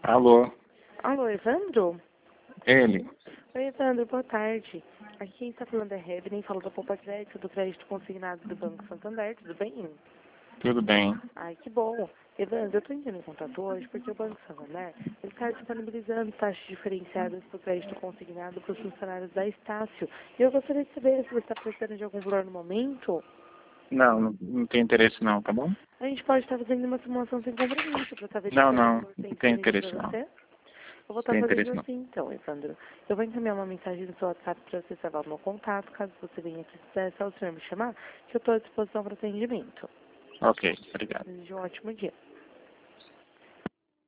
Alô, Alô, Evandro? ele. Oi, Evandro, boa tarde. Aqui quem está falando é Hebden, falo da Poupa Crédito, do crédito consignado do Banco Santander, tudo bem? Tudo bem? Ai, que bom. Evandro, eu estou entrando em contato hoje porque o Banco Santander está disponibilizando taxas diferenciadas para o crédito consignado para os funcionários da Estácio. E eu gostaria de saber se você está precisando de algum valor no momento. Não tem interesse não, tá bom? A gente pode estar fazendo uma simulação sem compromisso para saber se Não, esse não, valor não tem tem disponível interesse para não. você. Eu vou Não estar tem fazendo interesse não. assim então, Evandro. Eu vou encaminhar uma mensagem no seu WhatsApp para você salvar o meu contato, caso você venha precisar, é só o senhor me chamar, que eu estou à disposição para atendimento. Ok, obrigado. Desejo um ótimo dia.